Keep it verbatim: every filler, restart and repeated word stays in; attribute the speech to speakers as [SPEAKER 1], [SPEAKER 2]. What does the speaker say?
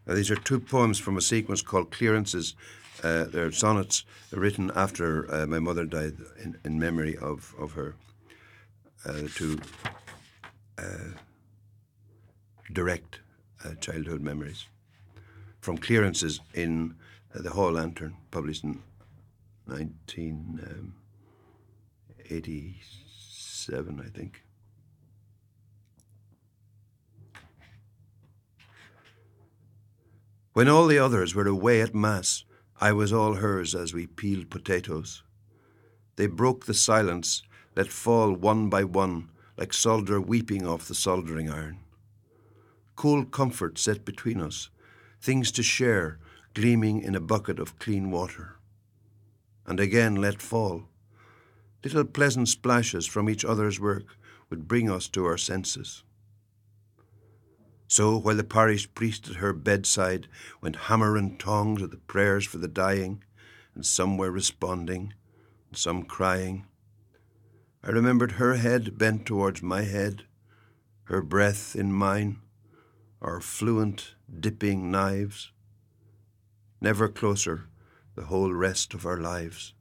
[SPEAKER 1] Uh, these are two poems from a sequence called Clearances. Uh, they're sonnets written after uh, my mother died in, in memory of, of her, uh, to uh, direct uh, childhood memories. From Clearances in uh, the Hall Lantern, published in nineteen eighty-seven, I think. When all the others were away at Mass, I was all hers as we peeled potatoes. They broke the silence, let fall one by one, like solder weeping off the soldering iron. Cool comfort set between us, things to share, gleaming in a bucket of clean water. And again let fall. Little pleasant splashes from each other's work would bring us to our senses. So, while the parish priest at her bedside went hammer and tongs at the prayers for the dying, and some were responding, and some crying, I remembered her head bent towards my head, her breath in mine, our fluent, dipping knives, never closer the whole rest of our lives.